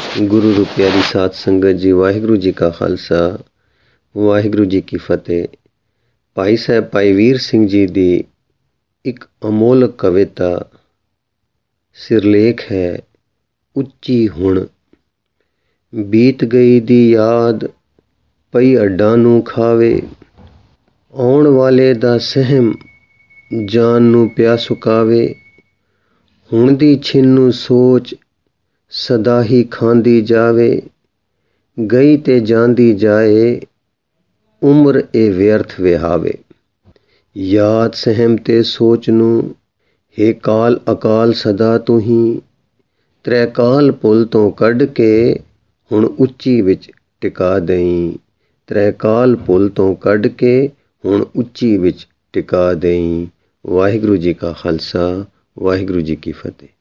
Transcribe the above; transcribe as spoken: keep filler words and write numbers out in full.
ਗੁਰੂ ਰੂਪ ਪਿਆਰੀ ਸਾਧ ਸੰਗਤ ਜੀ, ਵਾਹਿਗੁਰੂ ਜੀ ਕਾ ਖਾਲਸਾ, ਵਾਹਿਗੁਰੂ ਜੀ ਕੀ ਫਤਿਹ। ਭਾਈ ਸਾਹਿਬ ਭਾਈ ਵੀਰ ਸਿੰਘ ਜੀ ਦੀ ਇੱਕ ਅਮੋਲਕ ਕਵਿਤਾ ਸਿਰਲੇਖ ਹੈ ਉੱਚੀ ਹੁਣ। ਬੀਤ ਗਈ ਦੀ ਯਾਦ ਪਈ ਅੱਡਾਂ ਨੂੰ ਖਾਵੇ, ਆਉਣ ਵਾਲੇ ਦਾ ਸਹਿਮ ਜਾਨ ਨੂੰ ਪਿਆ ਸੁਕਾਵੇ। ਹੁਣ ਦੀ ਛਿਨੂੰ ਸੋਚ ਸਦਾ ਹੀ ਖਾਂਦੀ ਜਾਵੇ, ਗਈ ਤੇ ਜਾਂਦੀ ਜਾਏ ਉਮਰ ਇਹ ਵਿਅਰਥ ਵਿਹਾਵੇ। ਯਾਦ ਸਹਿਮ ਤੇ ਸੋਚ ਨੂੰ ਹੇ ਕਾਲ ਅਕਾਲ ਸਦਾ ਤੂੰ ਹੀ, ਤ੍ਰੈ ਕਾਲ ਪੁੱਲ ਤੋਂ ਕੱਢ ਕੇ ਹੁਣ ਉੱਚੀ ਵਿੱਚ ਟਿਕਾ ਦਈ। ਤ੍ਰੈ ਕਾਲ ਪੁੱਲ ਤੋਂ ਕੱਢ ਕੇ ਹੁਣ ਉੱਚੀ ਵਿੱਚ ਟਿਕਾ ਦਈ। ਵਾਹਿਗੁਰੂ ਜੀ ਕਾ ਖਾਲਸਾ, ਵਾਹਿਗੁਰੂ ਜੀ ਕੀ ਫਤਿਹ।